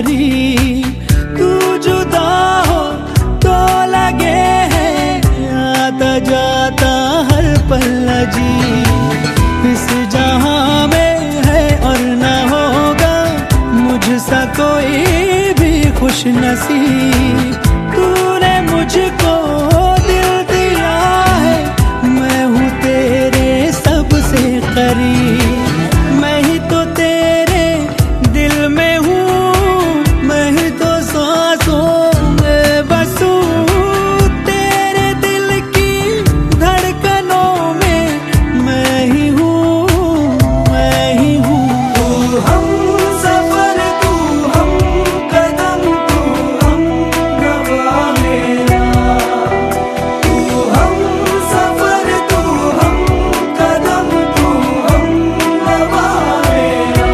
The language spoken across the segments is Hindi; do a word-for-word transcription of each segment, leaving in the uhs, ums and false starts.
करीब। तू जुदा हो तो लगे है आता जाता हर पल अजीब। इस जहां में है और न होगा मुझसा कोई भी खुश नसीब। तूने मुझको दिल दिया है, मैं हूँ तेरे सबसे करीब। मैं ही तो तेरे दिल में हूँ, मैं ही तो सांसों में बसूं। तेरे दिल की धड़कनों में मैं ही हूँ, मैं ही हूँ। तू हम सफर, तू हम कदम, तू हम नवा मेरा। तू हम सफर, तू हम कदम, तू हम नवा मेरा।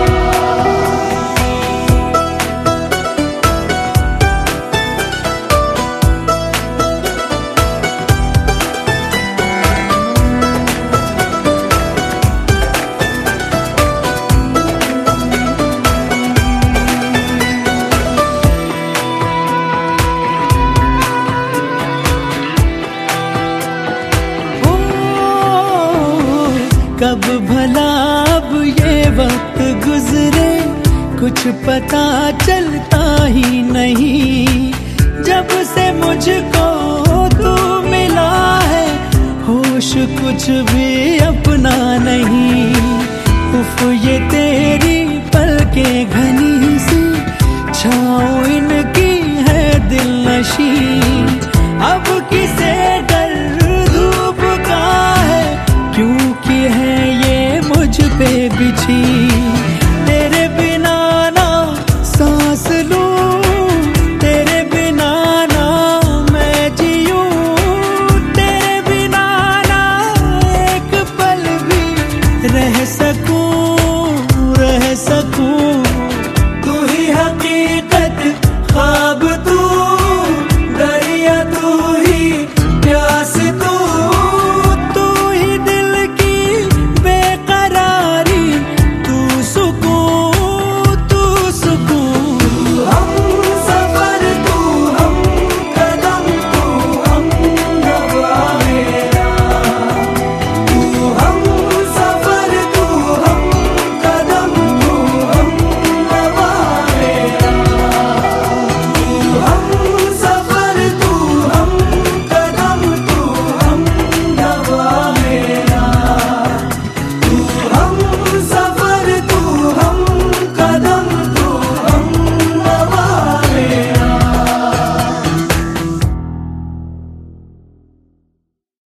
कब भला अब ये वक्त गुजरे, कुछ पता चलता ही नहीं। जब से मुझको तू मिला है, होश कुछ भी अपना नहीं। उफ ये